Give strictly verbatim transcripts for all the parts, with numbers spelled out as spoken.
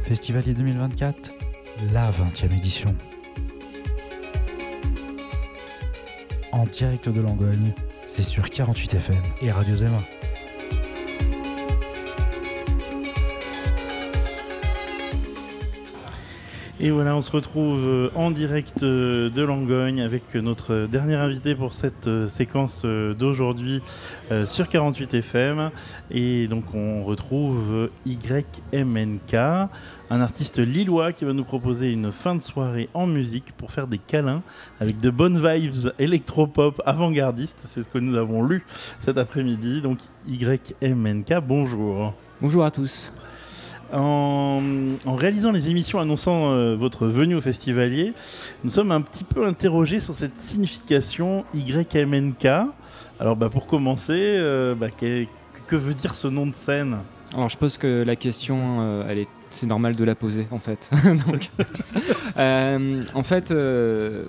Festivalier deux mille vingt-quatre, la vingtième édition. En direct de Langogne, c'est sur quarante-huit F M et Radio Zema. Et voilà, on se retrouve en direct de Langogne avec notre dernier invité pour cette séquence d'aujourd'hui sur quarante-huit F M. Et donc on retrouve Y M N K, un artiste lillois qui va nous proposer une fin de soirée en musique pour faire des câlins avec de bonnes vibes électropop avant-gardistes. C'est ce que nous avons lu cet après-midi. Donc Y M N K, bonjour. Bonjour à tous. En, en réalisant les émissions annonçant euh, votre venue au Festivalier, nous sommes un petit peu interrogés sur cette signification Y M N K. Alors bah, pour commencer, euh, bah, que, que veut dire ce nom de scène ? Alors je pense que la question, euh, elle est, c'est normal de la poser en fait. Donc, euh, en fait, euh,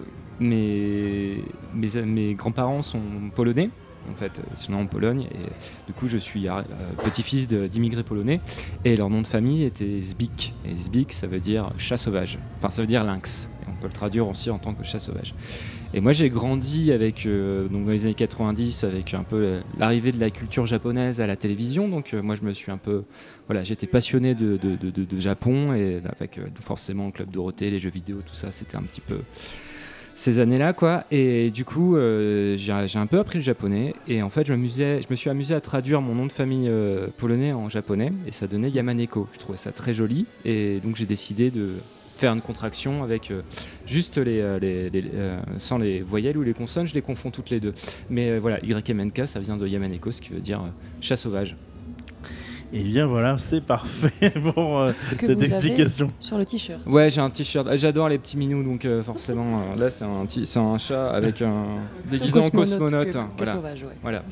mes, mes, mes grands-parents sont polonais. En fait, ils sont nés en Pologne et du coup je suis euh, petit-fils de, d'immigrés polonais et leur nom de famille était Zbik et Zbik ça veut dire chat sauvage, enfin ça veut dire lynx et on peut le traduire aussi en tant que chat sauvage. Et moi j'ai grandi avec, euh, donc dans les années quatre-vingt-dix avec un peu l'arrivée de la culture japonaise à la télévision, donc euh, moi je me suis un peu, voilà, j'étais passionné de, de, de, de, de Japon et avec euh, forcément Club Dorothée, les jeux vidéo, tout ça c'était un petit peu ces années-là, quoi. Et du coup, euh, j'ai, j'ai un peu appris le japonais. Et en fait, je, m'amusais, je me suis amusé à traduire mon nom de famille euh, polonais en japonais. Et ça donnait Yamaneko. Je trouvais ça très joli. Et donc, j'ai décidé de faire une contraction avec euh, juste les, les, les euh, sans les voyelles ou les consonnes. Je les confonds toutes les deux. Mais euh, voilà, Y M N K, ça vient de Yamaneko, ce qui veut dire euh, chat sauvage. Et bien voilà, c'est parfait pour euh, que cette vous explication. Avez sur le t-shirt. Ouais, j'ai un t-shirt. J'adore les petits minous, donc euh, forcément, euh, là c'est un, t- c'est un chat avec un déguisé en cosmonaute. Que, que voilà. sauvage, ouais. Voilà.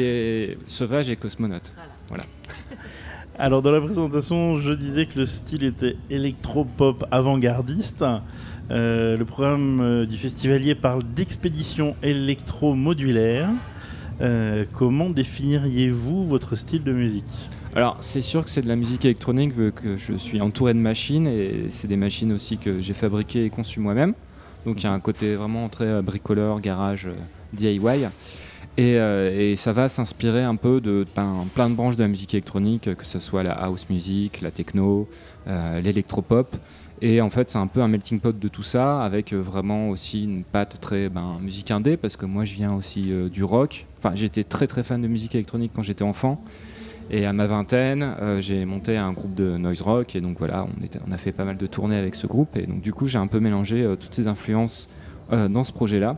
Et sauvage et cosmonaute. Voilà. voilà. Alors dans la présentation, je disais que le style était électro-pop avant-gardiste. Euh, le programme euh, du Festivalier parle d'expédition électro-modulaire. Euh, comment définiriez-vous votre style de musique ? Alors c'est sûr que c'est de la musique électronique vu que je suis entouré de machines et c'est des machines aussi que j'ai fabriquées et conçues moi-même. Donc il y a un côté vraiment très bricoleur, garage, euh, D I Y. Et, euh, et ça va s'inspirer un peu de ben, plein de branches de la musique électronique, que ce soit la house music, la techno, euh, l'électropop. Et en fait c'est un peu un melting pot de tout ça avec euh, vraiment aussi une patte très ben, musique indé parce que moi je viens aussi euh, du rock. Enfin j'étais très très fan de musique électronique quand j'étais enfant. Et à ma vingtaine, euh, j'ai monté un groupe de noise rock et donc voilà, on, était, on a fait pas mal de tournées avec ce groupe et donc du coup j'ai un peu mélangé euh, toutes ces influences euh, dans ce projet-là.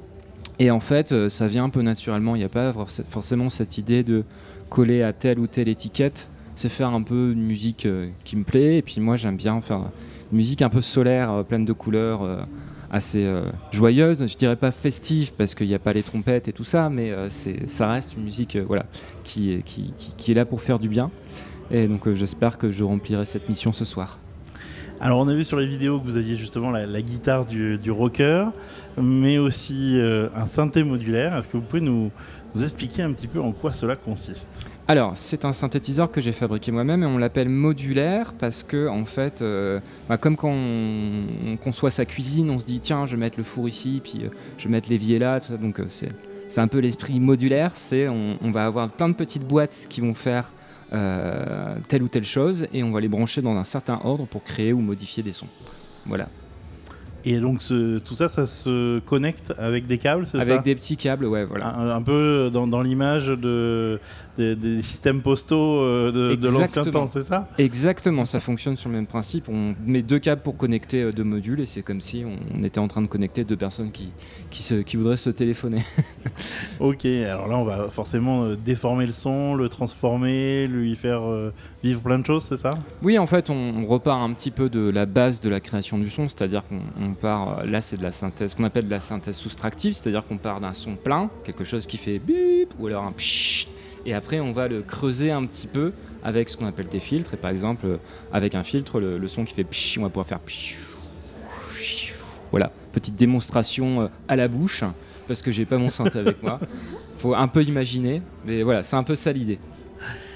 Et en fait, euh, ça vient un peu naturellement, il n'y a pas forcément cette idée de coller à telle ou telle étiquette, c'est faire un peu une musique euh, qui me plaît et puis moi j'aime bien faire une musique un peu solaire, euh, pleine de couleurs, euh, assez euh, joyeuse, je dirais pas festive parce qu'il n'y a pas les trompettes et tout ça, mais euh, c'est, ça reste une musique euh, voilà, qui, qui, qui, qui est là pour faire du bien. Et donc euh, j'espère que je remplirai cette mission ce soir. Alors on a vu sur les vidéos que vous aviez justement la, la guitare du, du rocker, mais aussi euh, un synthé modulaire. Est-ce que vous pouvez nous, nous expliquer un petit peu en quoi cela consiste ? Alors, c'est un synthétiseur que j'ai fabriqué moi-même et on l'appelle modulaire parce que, en fait, euh, bah, comme quand on, on conçoit sa cuisine, on se dit tiens, je vais mettre le four ici, puis euh, je vais mettre l'évier là, tout ça. Donc euh, c'est, c'est un peu l'esprit modulaire. C'est on, on va avoir plein de petites boîtes qui vont faire euh, telle ou telle chose et on va les brancher dans un certain ordre pour créer ou modifier des sons. Voilà. Et donc ce, tout ça, ça se connecte avec des câbles, c'est avec ça ? Avec des petits câbles, ouais, voilà. Un, un peu dans, dans l'image de, de, des systèmes postaux euh, de, de l'ancien temps, c'est ça ? Exactement, ça fonctionne sur le même principe. On met deux câbles pour connecter euh, deux modules et c'est comme si on, on était en train de connecter deux personnes qui, qui, se, qui voudraient se téléphoner. Ok, alors là on va forcément euh, déformer le son, le transformer, lui faire euh, vivre plein de choses, c'est ça ? Oui, en fait, on, on repart un petit peu de la base de la création du son, c'est-à-dire qu'on on part, là c'est de la synthèse, ce qu'on appelle de la synthèse soustractive, c'est-à-dire qu'on part d'un son plein, quelque chose qui fait bip ou alors un pshhh, et après on va le creuser un petit peu avec ce qu'on appelle des filtres, et par exemple avec un filtre, le, le son qui fait pshhh, on va pouvoir faire pshhh. Voilà, petite démonstration à la bouche, parce que j'ai pas mon synthé avec moi, faut un peu imaginer, mais voilà, c'est un peu ça l'idée.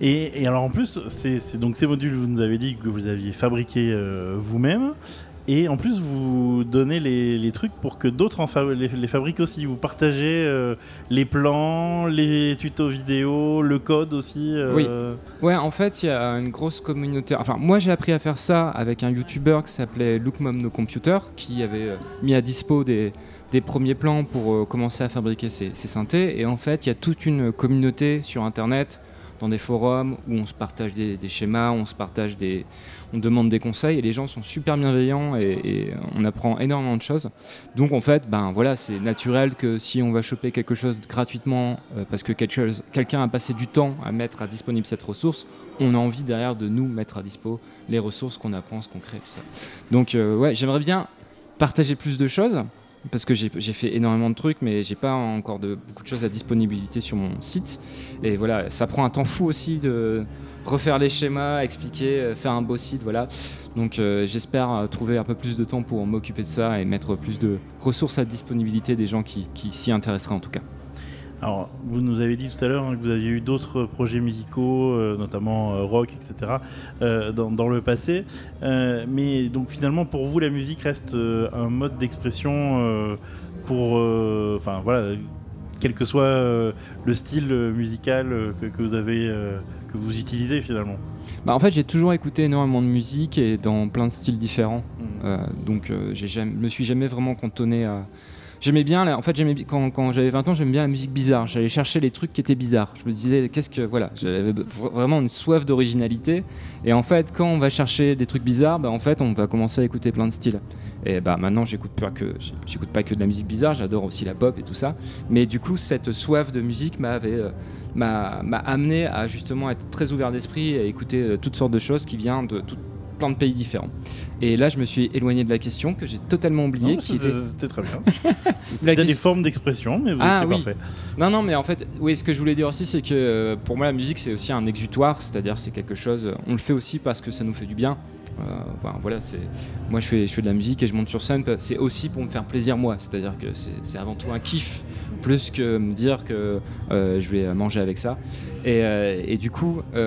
Et, et alors en plus, c'est, c'est donc ces modules, vous nous avez dit que vous aviez fabriqués euh, vous-même. Et en plus, vous donnez les, les trucs pour que d'autres en fa- les, les fabriquent aussi. Vous partagez euh, les plans, les tutos vidéo, le code aussi. Euh... Oui. Ouais, en fait, il y a une grosse communauté. Enfin, moi, j'ai appris à faire ça avec un YouTuber qui s'appelait Look Mom No Computer, qui avait euh, mis à dispo des, des premiers plans pour euh, commencer à fabriquer ses, ses synthés. Et en fait, il y a toute une communauté sur Internet, dans des forums où on se partage des, des schémas, on se partage des, on demande des conseils, et les gens sont super bienveillants et, et on apprend énormément de choses. Donc en fait, ben voilà, c'est naturel que si on va choper quelque chose gratuitement euh, parce que quelque chose, quelqu'un a passé du temps à mettre à disponible cette ressource, on a envie derrière de nous mettre à dispo les ressources qu'on apprend, ce qu'on crée, tout ça. Donc euh, ouais, j'aimerais bien partager plus de choses. Parce que j'ai, j'ai fait énormément de trucs, mais j'ai pas encore de, beaucoup de choses à disponibilité sur mon site. Et voilà, ça prend un temps fou aussi de refaire les schémas, expliquer, faire un beau site, voilà. Donc euh, j'espère trouver un peu plus de temps pour m'occuper de ça et mettre plus de ressources à disponibilité des gens qui, qui s'y intéresseraient en tout cas. Alors, vous nous avez dit tout à l'heure hein, que vous aviez eu d'autres projets musicaux, euh, notamment euh, rock, et cetera, euh, dans, dans le passé. Euh, mais donc finalement, pour vous, la musique reste euh, un mode d'expression euh, pour, enfin euh, voilà, quel que soit euh, le style musical euh, que, que vous avez, euh, que vous utilisez finalement. Bah en fait, j'ai toujours écouté énormément de musique et dans plein de styles différents. Mmh. Euh, donc, euh, j'ai jamais, me suis jamais vraiment cantonné à. J'aimais bien, en fait, j'aimais, quand, quand j'avais vingt ans, j'aimais bien la musique bizarre. J'allais chercher les trucs qui étaient bizarres. Je me disais, qu'est-ce que. Voilà, j'avais vraiment une soif d'originalité. Et en fait, quand on va chercher des trucs bizarres, bah, en fait, on va commencer à écouter plein de styles. Et bah, maintenant, j'écoute pas, que, j'écoute pas que de la musique bizarre, j'adore aussi la pop et tout ça. Mais du coup, cette soif de musique m'avait, euh, m'a, m'a amené à justement être très ouvert d'esprit et à écouter euh, toutes sortes de choses qui viennent de toutes. Plein de pays différents. Et là, je me suis éloigné de la question que j'ai totalement oubliée. Non, qui c'était, était... c'était très bien. C'était des formes d'expression, mais vous ah, étiez oui. parfait. Non, non, mais en fait, oui, ce que je voulais dire aussi, c'est que euh, pour moi, la musique, c'est aussi un exutoire, c'est-à-dire c'est quelque chose. On le fait aussi parce que ça nous fait du bien. Euh, enfin, voilà, c'est... Moi, je fais, je fais de la musique et je monte sur scène. C'est aussi pour me faire plaisir moi, c'est-à-dire que c'est, c'est avant tout un kiff, plus que me dire que euh, je vais manger avec ça. Et, euh, et du coup. Euh,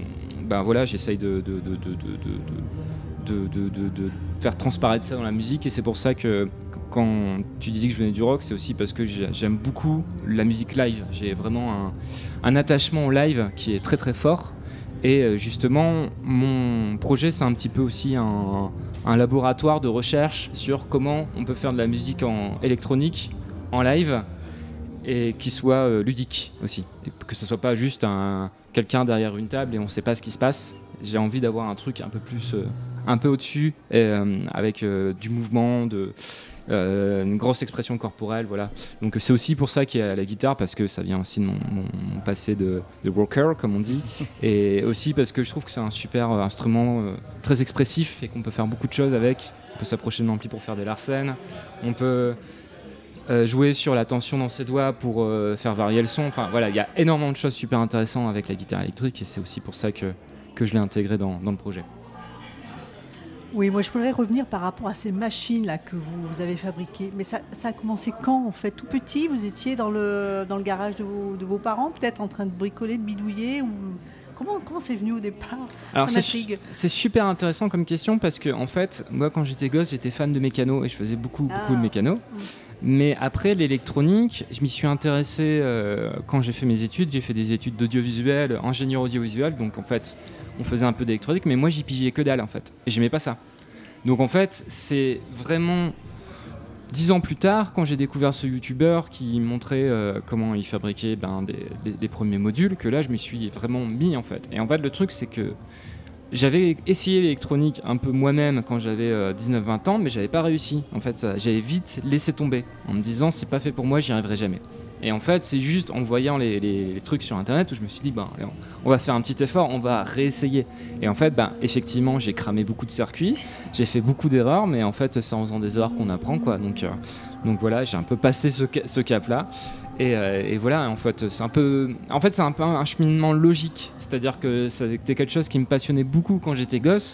Ben voilà, j'essaye de, de, de, de, de, de, de, de, de faire transparaître ça dans la musique, et c'est pour ça que quand tu disais que je venais du rock, c'est aussi parce que j'aime beaucoup la musique live. J'ai vraiment un, un attachement au live qui est très très fort, et justement mon projet c'est un petit peu aussi un, un laboratoire de recherche sur comment on peut faire de la musique en électronique, en live, et qui soit euh, ludique aussi, et que ce soit pas juste un, quelqu'un derrière une table et on sait pas ce qui se passe. J'ai envie d'avoir un truc un peu plus, euh, un peu au-dessus, et, euh, avec euh, du mouvement, de, euh, une grosse expression corporelle, voilà. Donc c'est aussi pour ça qu'il y a la guitare, parce que ça vient aussi de mon, mon, mon passé de, de rocker, comme on dit, et aussi parce que je trouve que c'est un super euh, instrument euh, très expressif et qu'on peut faire beaucoup de choses avec. On peut s'approcher de l'ampli pour faire des Larsen, on peut Euh, jouer sur la tension dans ses doigts pour euh, faire varier le son. Enfin voilà, il y a énormément de choses super intéressantes avec la guitare électrique, et c'est aussi pour ça que, que je l'ai intégré dans, dans le projet. Oui, moi je voudrais revenir par rapport à ces machines là que vous, vous avez fabriquées. Mais ça, ça a commencé quand en fait? Tout petit, vous étiez dans le, dans le garage de vos, de vos parents, peut-être en train de bricoler, de bidouiller, ou... Comment, comment c'est venu au départ? Alors c'est, su- c'est super intéressant comme question, parce que en fait, moi quand j'étais gosse, j'étais fan de mécano et je faisais beaucoup, ah. beaucoup de mécano. Mmh. Mais après l'électronique, je m'y suis intéressé euh, quand j'ai fait mes études. J'ai fait des études d'audiovisuel, ingénieur audiovisuel, donc en fait, on faisait un peu d'électronique, mais moi j'y pigeais que dalle en fait, et j'aimais pas ça. Donc en fait, c'est vraiment dix ans plus tard, quand j'ai découvert ce youtubeur qui montrait euh, comment il fabriquait ben, des, des, des premiers modules, que là je me suis vraiment mis en fait. Et en fait, le truc c'est que j'avais essayé l'électronique un peu moi-même quand j'avais euh, dix-neuf vingt ans, mais j'avais pas réussi. En fait, ça, j'avais vite laissé tomber en me disant c'est pas fait pour moi, j'y arriverai jamais. Et en fait, c'est juste en voyant les, les, les trucs sur internet où je me suis dit ben, on va faire un petit effort, on va réessayer. Et en fait, ben, effectivement, j'ai cramé beaucoup de circuits, j'ai fait beaucoup d'erreurs, mais en fait, c'est en faisant des erreurs qu'on apprend, quoi. Donc, euh, donc voilà, j'ai un peu passé ce, ce cap-là. Et, euh, et voilà, en fait, c'est un peu, en fait, c'est un peu un cheminement logique. C'est-à-dire que c'était quelque chose qui me passionnait beaucoup quand j'étais gosse.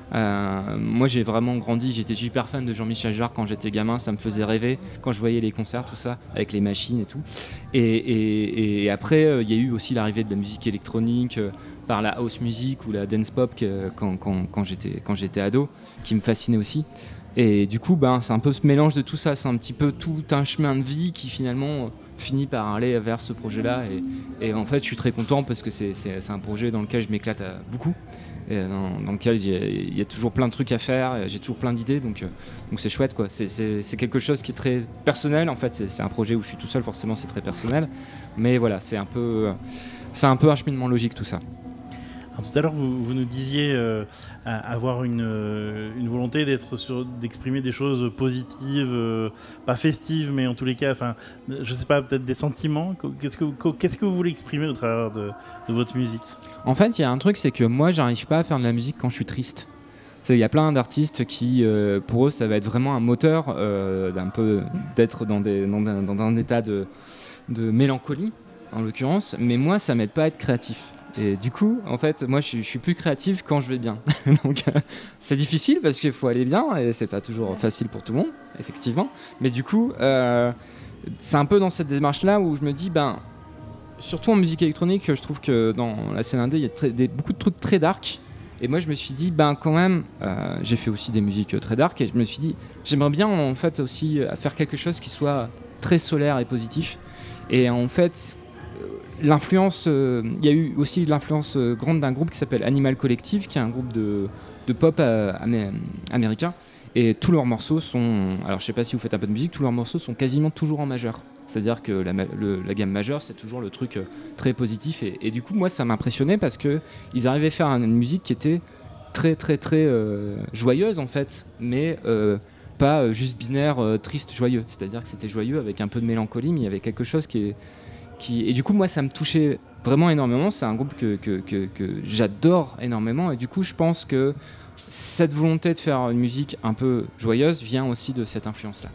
Euh, moi j'ai vraiment grandi, j'étais super fan de Jean-Michel Jarre quand j'étais gamin, ça me faisait rêver quand je voyais les concerts, tout ça, avec les machines et tout. Et, et, et après il euh, y a eu aussi l'arrivée de la musique électronique euh, par la house music ou la dance pop que, quand, quand, quand, j'étais, quand j'étais ado, qui me fascinait aussi. Et du coup ben, c'est un peu ce mélange de tout ça, c'est un petit peu tout un chemin de vie qui finalement finit par aller vers ce projet-là. Et, et en fait je suis très content parce que c'est, c'est, c'est un projet dans lequel je m'éclate euh, beaucoup. Et dans, dans lequel il y, y a toujours plein de trucs à faire, j'ai toujours plein d'idées, donc, euh, donc c'est chouette quoi. C'est, c'est, c'est quelque chose qui est très personnel en fait, c'est, c'est un projet où je suis tout seul, forcément c'est très personnel, mais voilà, c'est un peu, c'est un peu un cheminement logique tout ça. Alors, tout à l'heure, vous, vous nous disiez euh, avoir une, euh, une volonté d'être sur, d'exprimer des choses positives, euh, pas festives, mais en tous les cas, enfin, je sais pas, peut-être des sentiments. Qu'est-ce que, qu'est-ce que vous voulez exprimer au travers de, de votre musique ? En fait, il y a un truc, c'est que moi, j'arrive pas à faire de la musique quand je suis triste. Il y a plein d'artistes qui, euh, pour eux, ça va être vraiment un moteur euh, d'un peu d'être dans, des, dans, un, dans un état de, de mélancolie, en l'occurrence. Mais moi, ça m'aide pas à être créatif. Et du coup, en fait, moi, je suis, je suis plus créatif quand je vais bien. Donc, euh, c'est difficile parce qu'il faut aller bien et c'est pas toujours facile pour tout le monde, effectivement. Mais du coup, euh, c'est un peu dans cette démarche-là où je me dis, ben, surtout en musique électronique, je trouve que dans la scène indé, il y a très, des, beaucoup de trucs très dark. Et moi, je me suis dit, ben, quand même, euh, j'ai fait aussi des musiques très dark et je me suis dit, j'aimerais bien en fait aussi faire quelque chose qui soit très solaire et positif. Et en fait, l'influence, il euh, y a eu aussi l'influence euh, grande d'un groupe qui s'appelle Animal Collective, qui est un groupe de, de pop euh, amé- américain. Et tous leurs morceaux sont, alors je sais pas si vous faites un peu de musique, tous leurs morceaux sont quasiment toujours en majeur. C'est-à-dire que la, le, la gamme majeure, c'est toujours le truc euh, très positif. Et, et du coup, moi, ça m'impressionnait parce qu'ils arrivaient à faire une musique qui était très, très, très euh, joyeuse, en fait, mais euh, pas euh, juste binaire, euh, triste, joyeux. C'est-à-dire que c'était joyeux avec un peu de mélancolie, mais il y avait quelque chose qui est... Qui, et du coup, moi, ça me touchait vraiment énormément. C'est un groupe que, que, que, que j'adore énormément. Et du coup, je pense que cette volonté de faire une musique un peu joyeuse vient aussi de cette influence-là.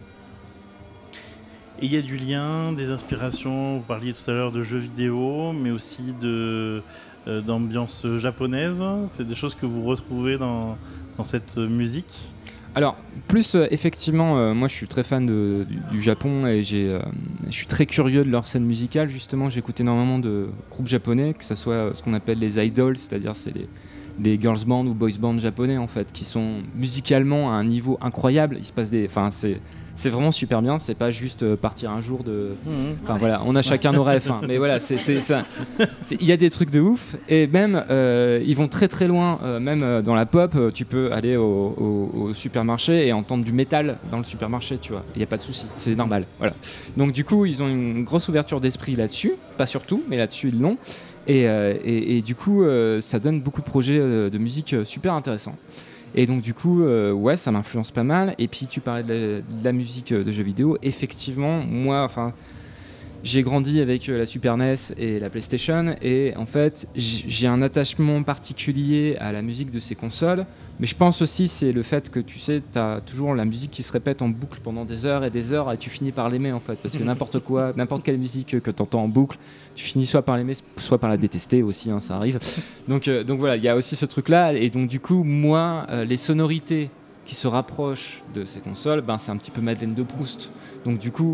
Et il y a du lien, des inspirations. Vous parliez tout à l'heure de jeux vidéo, mais aussi de, euh, d'ambiance japonaise. C'est des choses que vous retrouvez dans, dans cette musique ? Alors, plus euh, effectivement, euh, moi je suis très fan de, du, du Japon et j'ai, euh, je suis très curieux de leur scène musicale. Justement, j'écoute énormément de groupes japonais, que ce soit euh, ce qu'on appelle les idols, c'est-à-dire c'est les, les girls band ou boys band japonais en fait, qui sont musicalement à un niveau incroyable. Il se passe des, enfin c'est c'est vraiment super bien. C'est pas juste euh, partir un jour de, enfin mmh. voilà, on a chacun nos rêves, hein, mais voilà, c'est c'est ça. Il y a des trucs de ouf et même euh, ils vont très très loin. Euh, même euh, dans la pop, euh, tu peux aller au, au, au supermarché et entendre du métal dans le supermarché, tu vois. Il y a pas de souci, c'est normal. Voilà. Donc du coup, ils ont une grosse ouverture d'esprit là-dessus, pas sur tout, mais là-dessus ils l'ont. Et, euh, et, et du coup, euh, ça donne beaucoup de projets euh, de musique euh, super intéressants. Et donc du coup, euh, ouais, ça m'influence pas mal. Et puis tu parlais de la, de la musique de jeux vidéo. Effectivement, moi, enfin, j'ai grandi avec la Super N E S et la PlayStation. Et en fait, j'ai un attachement particulier à la musique de ces consoles. Mais je pense aussi c'est le fait que tu sais, t'as toujours la musique qui se répète en boucle pendant des heures et des heures et tu finis par l'aimer en fait. Parce que n'importe quoi, n'importe quelle musique que t'entends en boucle, tu finis soit par l'aimer, soit par la détester aussi, hein, ça arrive. Donc, euh, donc voilà, il y a aussi ce truc-là. Et donc du coup, moi, euh, les sonorités qui se rapprochent de ces consoles, ben, c'est un petit peu Madeleine de Proust. Donc du coup,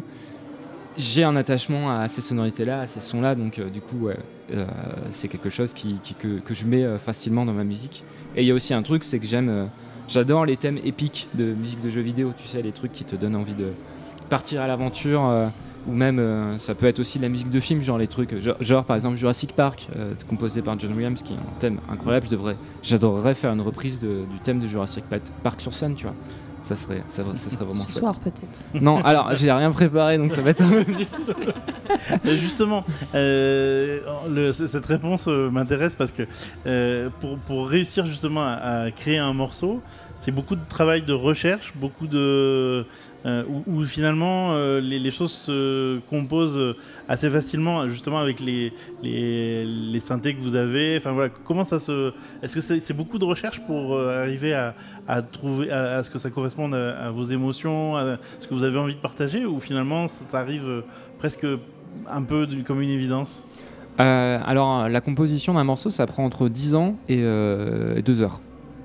j'ai un attachement à ces sonorités-là, à ces sons-là. Donc euh, du coup, ouais, euh, c'est quelque chose qui, qui, que, que je mets euh, facilement dans ma musique. Et il y a aussi un truc, c'est que j'aime, euh, j'adore les thèmes épiques de musique de jeux vidéo, tu sais, les trucs qui te donnent envie de partir à l'aventure, euh, ou même, euh, ça peut être aussi de la musique de film, genre les trucs, genre, genre par exemple Jurassic Park, euh, composé par John Williams, qui est un thème incroyable, je devrais, j'adorerais faire une reprise de, du thème de Jurassic Park sur scène, tu vois. Ça serait, ça, ça serait vraiment Ce chouette. soir peut-être. Non, alors j'ai rien préparé, donc ça va être un peu difficile. Justement, euh, le, cette réponse euh, m'intéresse parce que euh, pour, pour réussir justement à, à créer un morceau, c'est beaucoup de travail de recherche, beaucoup de euh, où, où finalement euh, les, les choses se composent assez facilement, justement avec les les, les synthés que vous avez. Enfin voilà, comment ça se, est-ce que c'est, c'est beaucoup de recherche pour euh, arriver à, à trouver à, à ce que ça corresponde à, à vos émotions, à ce que vous avez envie de partager, ou finalement ça, ça arrive euh, presque un peu comme une évidence? euh, Alors la composition d'un morceau, ça prend entre dix ans et, euh, et deux heures.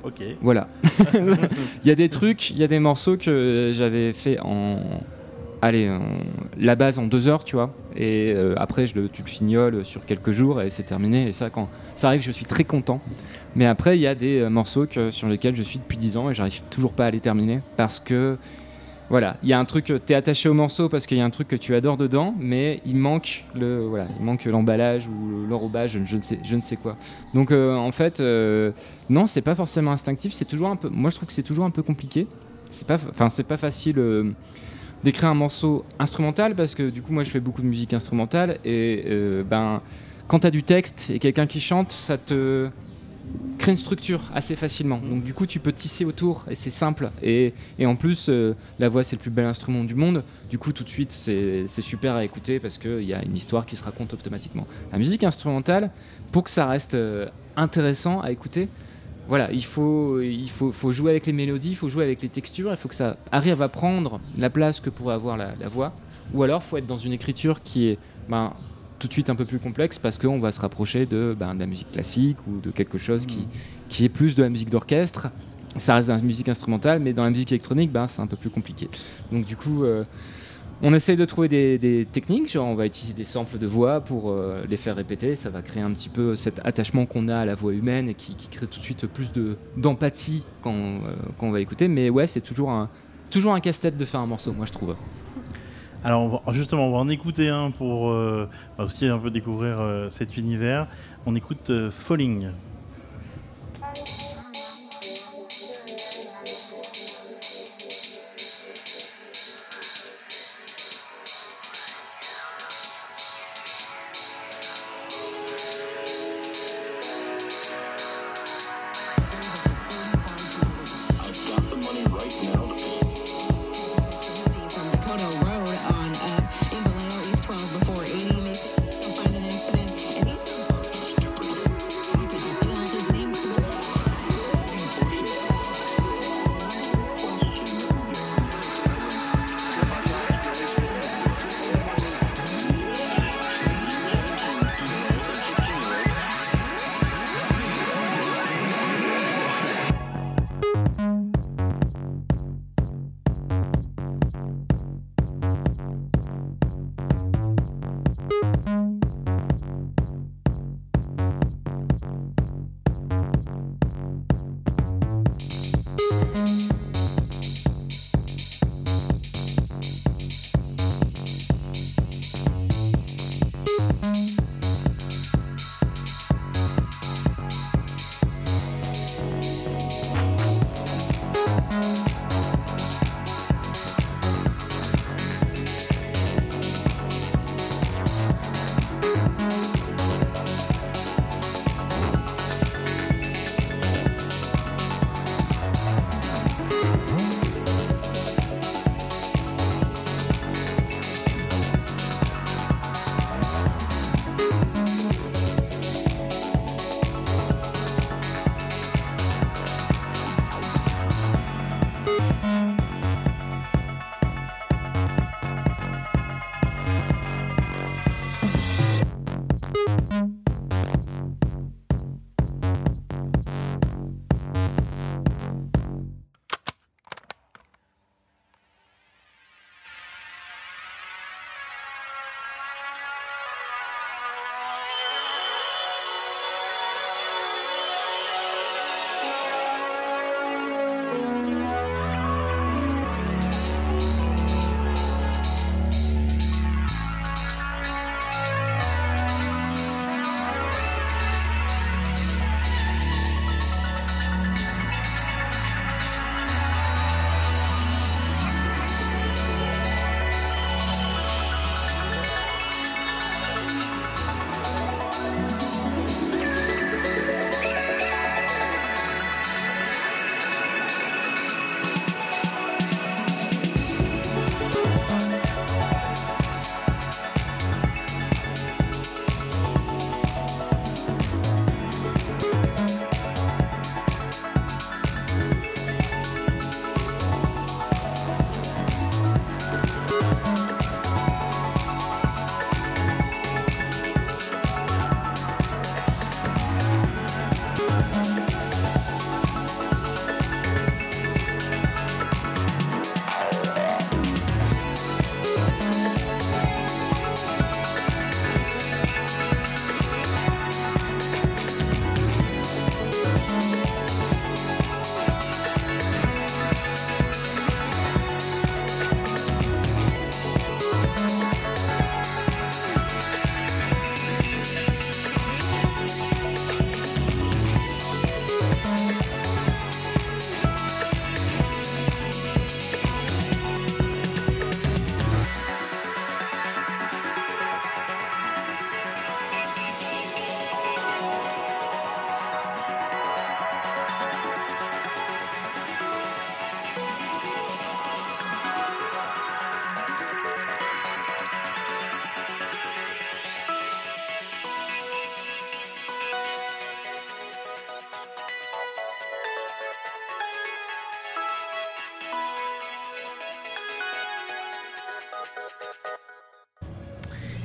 Ok. Voilà. Il y a des trucs, il y a des morceaux que j'avais fait en... Allez, en... la base en deux heures, tu vois. Et euh, après, je le, tu le fignoles sur quelques jours et c'est terminé. Et ça, quand... ça arrive, je suis très content. Mais après, il y a des euh, morceaux que, sur lesquels je suis depuis dix ans et j'arrive toujours pas à les terminer parce que... Voilà, il y a un truc, t'es attaché au morceau parce qu'il y a un truc que tu adores dedans, mais il manque le, voilà, il manque l'emballage ou l'enrobage, je ne sais, je ne sais quoi. Donc euh, en fait, euh, non, c'est pas forcément instinctif, c'est toujours un peu. Moi, je trouve que c'est toujours un peu compliqué. C'est pas, enfin, c'est pas facile euh, d'écrire un morceau instrumental parce que du coup, moi, je fais beaucoup de musique instrumentale et euh, ben, quand t'as du texte et quelqu'un qui chante, ça te crée une structure assez facilement. Donc du coup, tu peux tisser autour et c'est simple. Et, et en plus, euh, la voix, c'est le plus bel instrument du monde. Du coup, tout de suite, c'est, c'est super à écouter parce qu'il y a une histoire qui se raconte automatiquement. La musique instrumentale, pour que ça reste euh, intéressant à écouter, voilà, il faut, il faut, faut jouer avec les mélodies, il faut jouer avec les textures, il faut que ça arrive à prendre la place que pourrait avoir la, la voix. Ou alors, il faut être dans une écriture qui est... Ben, tout de suite un peu plus complexe parce qu'on va se rapprocher de, ben, de la musique classique ou de quelque chose qui, qui est plus de la musique d'orchestre. Ça reste de la musique instrumentale, mais dans la musique électronique, ben, c'est un peu plus compliqué. Donc du coup, euh, on essaye de trouver des, des techniques, genre on va utiliser des samples de voix pour euh, les faire répéter. Ça va créer un petit peu cet attachement qu'on a à la voix humaine et qui, qui crée tout de suite plus de, d'empathie quand, euh, quand on va écouter. Mais ouais, c'est toujours un, toujours un casse-tête de faire un morceau, moi je trouve. Alors on va, justement, on va en écouter un pour euh, aussi un peu découvrir euh, cet univers. On écoute euh, Falling.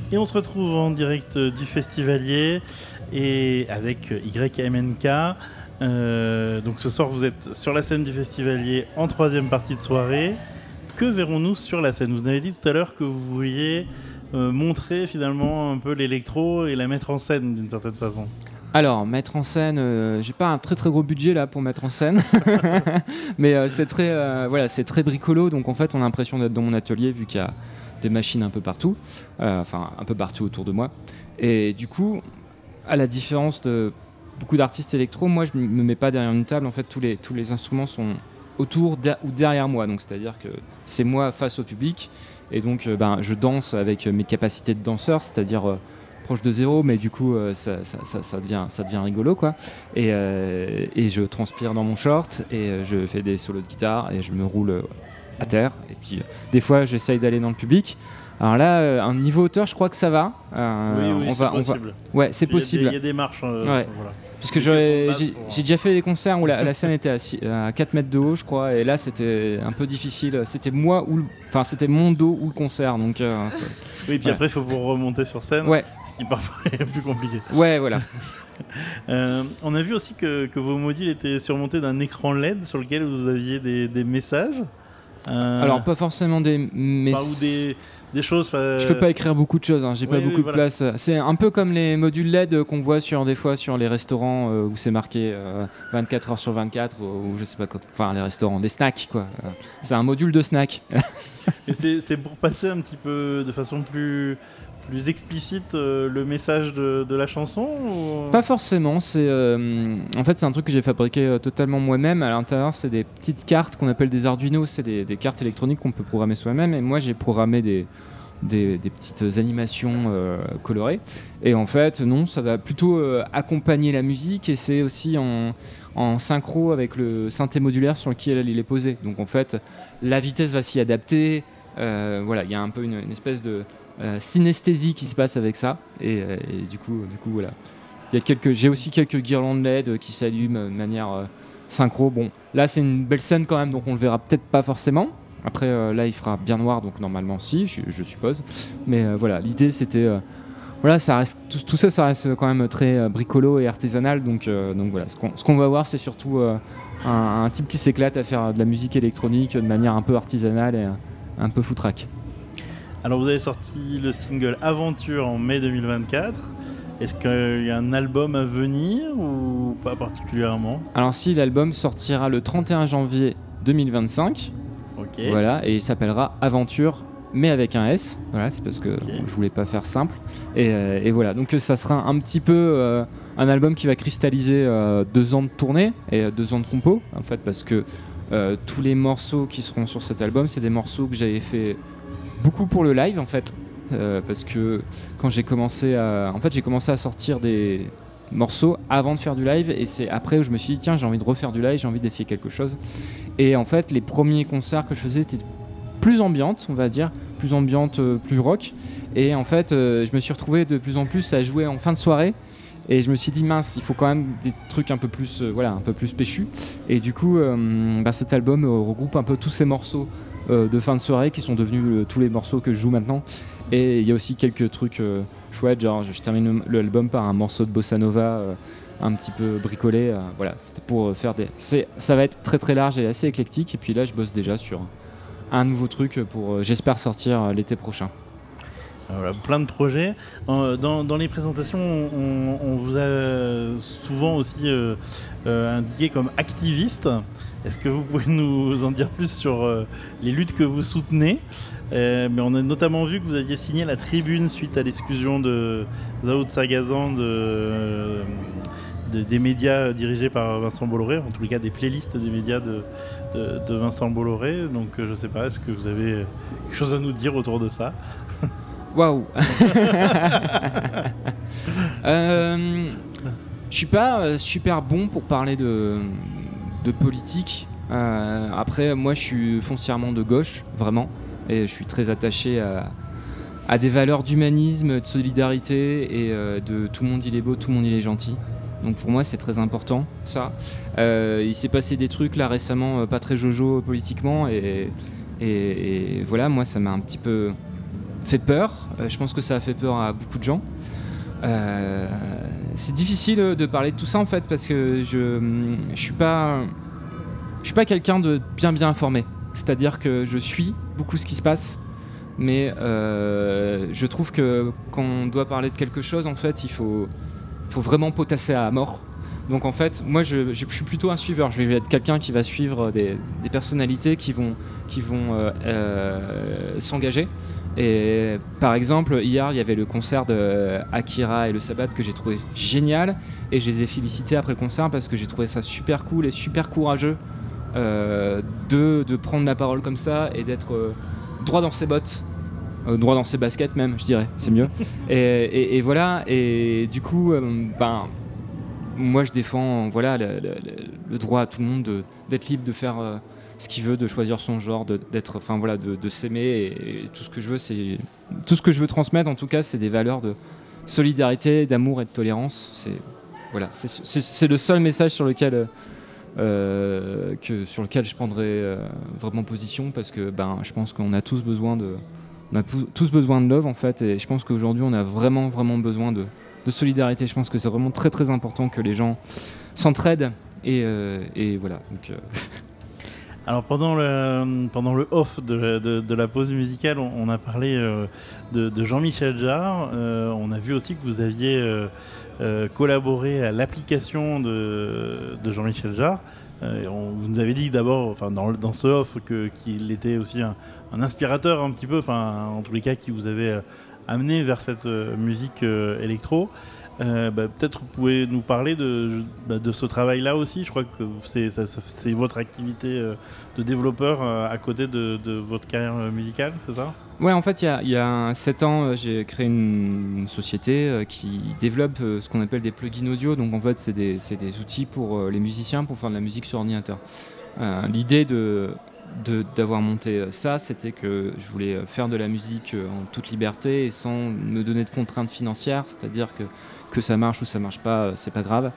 Et on se retrouve en direct du Festivalier et avec Y M N K. Euh, donc ce soir, vous êtes sur la scène du Festivalier en troisième partie de soirée. Que verrons-nous sur la scène ? Vous avez dit tout à l'heure que vous vouliez euh, montrer finalement un peu l'électro et la mettre en scène d'une certaine façon. Alors, mettre en scène, euh, j'ai pas un très très gros budget là pour mettre en scène, mais euh, c'est très, euh, voilà, c'est très bricolo, donc en fait on a l'impression d'être dans mon atelier vu qu'il y a des machines un peu partout, euh, enfin un peu partout autour de moi. Et du coup, à la différence de beaucoup d'artistes électro, moi je me mets pas derrière une table, en fait tous les, tous les instruments sont autour de, ou derrière moi, donc c'est-à-dire que c'est moi face au public, et donc euh, ben, je danse avec mes capacités de danseur, c'est-à-dire euh, proche de zéro, mais du coup euh, ça, ça, ça, ça, devient, ça devient rigolo quoi. Et, euh, et je transpire dans mon short et euh, je fais des solos de guitare et je me roule euh, à terre, et puis euh, des fois j'essaye d'aller dans le public. Alors là, euh, un niveau hauteur, je crois que ça va. Euh, oui, oui, on c'est va, possible. On va... Ouais, c'est il y a possible. Des, il y a des marches. Euh, ouais. Voilà. Parce que j'ai, j'ai déjà fait des concerts où la, la scène était à, six, à quatre mètres de haut, je crois, et là c'était un peu difficile. C'était moi ou, le... enfin c'était mon dos ou le concert, donc. Euh, oui, et puis ouais. Après il faut pour remonter sur scène, ouais. Ce qui parfois est plus compliqué. Ouais, voilà. euh, on a vu aussi que, que vos modules étaient surmontés d'un écran L E D sur lequel vous aviez des, des messages. Euh... Alors pas forcément des messages. Enfin, ou des Des choses, je peux pas écrire beaucoup de choses, hein. J'ai oui, pas beaucoup oui, de voilà. place. C'est un peu comme les modules L E D qu'on voit sur des fois sur les restaurants euh, où c'est marqué euh, vingt-quatre heures sur vingt-quatre ou, ou je sais pas quoi. Enfin les restaurants, des snacks quoi. Euh, c'est un module de snack. Et c'est, c'est pour passer un petit peu de façon plus plus explicite euh, le message de, de la chanson ou... Pas forcément. C'est euh, en fait c'est un truc que j'ai fabriqué euh, totalement moi-même. À l'intérieur c'est des petites cartes qu'on appelle des Arduino. C'est des, des cartes électroniques qu'on peut programmer soi-même. Et moi j'ai programmé des Des, des petites animations euh, colorées, et en fait non, ça va plutôt euh, accompagner la musique, et c'est aussi en, en synchro avec le synthé modulaire sur lequel il est posé, donc en fait la vitesse va s'y adapter, euh, voilà, il y a un peu une, une espèce de euh, synesthésie qui se passe avec ça, et, et du coup, du coup voilà, il y a quelques, j'ai aussi quelques guirlandes L E D qui s'allument de manière euh, synchro. Bon, là c'est une belle scène quand même, donc on le verra peut-être pas forcément. Après, euh, là, il fera bien noir, donc normalement, si, je, je suppose. Mais euh, voilà, l'idée, c'était... Euh, voilà, ça reste, tout, tout ça, ça reste quand même très euh, bricolo et artisanal. Donc, euh, donc voilà, ce qu'on, ce qu'on va voir, c'est surtout euh, un, un type qui s'éclate à faire de la musique électronique de manière un peu artisanale et un, un peu foutraque. Alors, vous avez sorti le single Aventure en mai deux mille vingt-quatre. Est-ce qu'il y a un album à venir ou pas particulièrement ? Alors si, l'album sortira le trente et un janvier deux mille vingt-cinq. Okay. Voilà, et il s'appellera Aventure, mais avec un S. Voilà, c'est parce que okay. je voulais pas faire simple. Et, euh, et voilà, donc ça sera un petit peu euh, un album qui va cristalliser euh, deux ans de tournée et euh, deux ans de compo, en fait, parce que euh, tous les morceaux qui seront sur cet album, c'est des morceaux que j'avais fait beaucoup pour le live, en fait, euh, parce que quand j'ai commencé à, en fait, j'ai commencé à sortir des morceaux avant de faire du live, et c'est après où je me suis dit tiens, j'ai envie de refaire du live, j'ai envie d'essayer quelque chose. Et en fait les premiers concerts que je faisais étaient plus ambiantes, on va dire, plus ambiantes, euh, plus rock, et en fait euh, je me suis retrouvé de plus en plus à jouer en fin de soirée, et je me suis dit mince, il faut quand même des trucs un peu plus euh, voilà, un peu plus péchus, et du coup euh, bah, cet album euh, regroupe un peu tous ces morceaux euh, de fin de soirée qui sont devenus euh, tous les morceaux que je joue maintenant. Et il y a aussi quelques trucs euh, chouettes, genre je termine l'album par un morceau de bossa nova euh, un petit peu bricolé, euh, voilà, c'était pour faire des... C'est, ça va être très très large et assez éclectique, et puis là je bosse déjà sur un nouveau truc pour, euh, j'espère, sortir euh, l'été prochain. Voilà, plein de projets. Dans, dans les présentations, on, on vous a souvent aussi euh, euh, indiqué comme activiste. Est-ce que vous pouvez nous en dire plus sur euh, les luttes que vous soutenez ? euh, Mais on a notamment vu que vous aviez signé la tribune suite à l'exclusion de Zao de Sagazan de, euh, de, des médias dirigés par Vincent Bolloré, en tous les cas des playlists des médias de, de, de Vincent Bolloré. Donc euh, je ne sais pas, est-ce que vous avez quelque chose à nous dire autour de ça ? Waouh. euh, Je suis pas euh, super bon pour parler de, de politique. Euh, après, moi, je suis foncièrement de gauche, vraiment, et je suis très attaché à, à des valeurs d'humanisme, de solidarité et euh, de tout le monde il est beau, tout le monde il est gentil. Donc pour moi, c'est très important, ça. Euh, il s'est passé des trucs là récemment, euh, pas très jojo politiquement, et, et, et voilà, moi, ça m'a un petit peu fait peur. Euh, je pense que ça a fait peur à beaucoup de gens. Euh, c'est difficile de parler de tout ça en fait parce que je je suis pas je suis pas quelqu'un de bien bien informé. C'est-à-dire que je suis beaucoup ce qui se passe, mais euh, je trouve que quand on doit parler de quelque chose, en fait, il faut faut vraiment potasser à mort. Donc en fait, moi je, je suis plutôt un suiveur. Je vais être quelqu'un qui va suivre des, des personnalités qui vont qui vont euh, euh, s'engager. Et par exemple, hier, il y avait le concert de Akira et le Sabbath que j'ai trouvé génial. Et je les ai félicités après le concert parce que j'ai trouvé ça super cool et super courageux euh, de, de prendre la parole comme ça et d'être euh, droit dans ses bottes. Euh, droit dans ses baskets même, je dirais, c'est mieux. Et, et, et voilà, et du coup, euh, ben, moi je défends voilà, le, le, le droit à tout le monde de, d'être libre de faire... Euh, ce qu'il veut, de choisir son genre, de, d'être, enfin voilà, de, de s'aimer et, et tout ce que je veux, c'est tout ce que je veux transmettre. En tout cas, c'est des valeurs de solidarité, d'amour et de tolérance. C'est voilà, c'est, c'est, c'est le seul message sur lequel euh, que sur lequel je prendrai euh, vraiment position parce que ben je pense qu'on a tous besoin de, on a pou- tous besoin de love en fait et je pense qu'aujourd'hui on a vraiment vraiment besoin de, de solidarité. Je pense que c'est vraiment très très important que les gens s'entraident et, euh, et voilà. Donc, euh, Alors pendant le, pendant le off de, de, de la pause musicale, on, on a parlé euh, de, de Jean-Michel Jarre. Euh, on a vu aussi que vous aviez euh, euh, collaboré à l'application de, de Jean-Michel Jarre. Euh, on, vous nous avez dit d'abord, enfin dans, dans ce off, que, qu'il était aussi un, un inspirateur un petit peu, enfin en tous les cas qui vous avait euh, amené vers cette euh, musique euh, électro. Euh, bah, peut-être vous pouvez nous parler de, bah, de ce travail-là aussi. Je crois que c'est, ça, c'est votre activité euh, de développeur euh, à côté de, de votre carrière musicale, c'est ça ? Ouais, en fait, il y a, il y a sept ans, euh, j'ai créé une, une société euh, qui développe euh, ce qu'on appelle des plugins audio. Donc en fait, c'est des, c'est des outils pour euh, les musiciens pour faire de la musique sur ordinateur. Euh, l'idée de... De, d'avoir monté ça, c'était que je voulais faire de la musique en toute liberté et sans me donner de contraintes financières, c'est-à-dire que, que ça marche ou ça marche pas, c'est pas grave.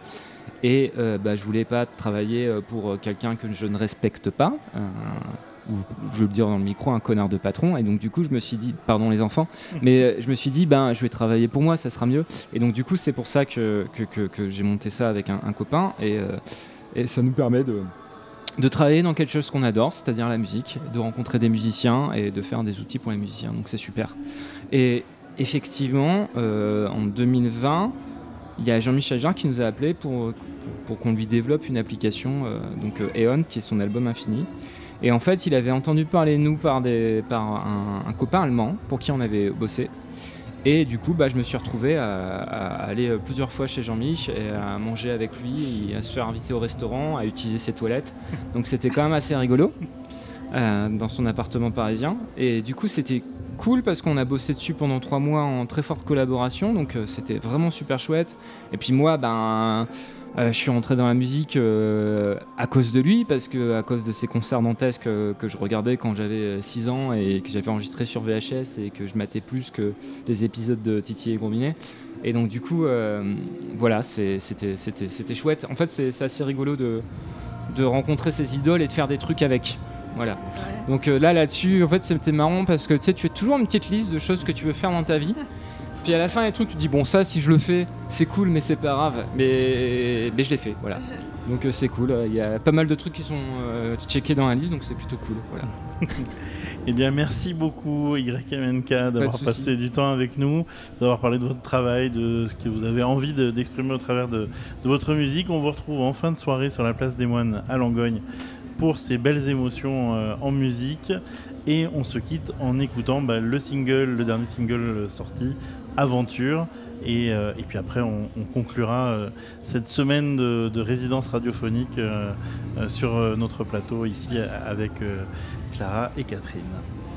Et euh, bah, je voulais pas travailler pour quelqu'un que je ne respecte pas, euh, ou je veux le dire dans le micro, un connard de patron. Et donc du coup, je me suis dit, pardon les enfants, mais je me suis dit, ben je vais travailler pour moi, ça sera mieux. Et donc du coup, c'est pour ça que, que, que, que j'ai monté ça avec un, un copain, et, euh, et ça nous permet de de travailler dans quelque chose qu'on adore, c'est-à-dire la musique, de rencontrer des musiciens et de faire des outils pour les musiciens, donc c'est super. Et effectivement, euh, en deux mille vingt, il y a Jean-Michel Jarre qui nous a appelé pour, pour, pour qu'on lui développe une application, euh, donc euh, Eon, qui est son album Infini. Et en fait, il avait entendu parler de nous par, des, par un, un copain allemand pour qui on avait bossé. Et du coup, bah, je me suis retrouvé à, à aller plusieurs fois chez Jean-Mich et à manger avec lui, et à se faire inviter au restaurant, à utiliser ses toilettes. Donc c'était quand même assez rigolo euh, dans son appartement parisien. Et du coup, c'était cool parce qu'on a bossé dessus pendant trois mois en très forte collaboration. Donc euh, c'était vraiment super chouette. Et puis moi, ben... Euh, je suis rentré dans la musique euh, à cause de lui, parce que à cause de ces concerts dantesques euh, que je regardais quand j'avais six ans et que j'avais enregistré sur V H S et que je matais plus que les épisodes de Titi et Grombinet. Et donc du coup, euh, voilà, c'est, c'était, c'était, c'était chouette. En fait, c'est, c'est assez rigolo de, de rencontrer ses idoles et de faire des trucs avec. Voilà. Ouais. Donc euh, là, là-dessus, en fait, c'était marrant parce que tu sais, tu as toujours une petite liste de choses que tu veux faire dans ta vie. Puis à la fin, il y a des trucs, tu te dis, bon, ça, si je le fais, c'est cool, mais c'est pas grave. Mais, mais je l'ai fait, voilà. Donc euh, c'est cool. Il y a pas mal de trucs qui sont euh, checkés dans la liste, donc c'est plutôt cool. Voilà. Eh bien, merci beaucoup, Y M N K, d'avoir passé du temps avec nous, d'avoir parlé de votre travail, de ce que vous avez envie de, d'exprimer au travers de, de votre musique. On vous retrouve en fin de soirée sur la place des Moines à Langogne pour ces belles émotions euh, en musique. Et on se quitte en écoutant bah, le single, le dernier single sorti, Aventure. Et, euh, et puis après, on, on conclura euh, cette semaine de, de résidence radiophonique euh, euh, sur euh, notre plateau ici avec euh, Clara et Catherine.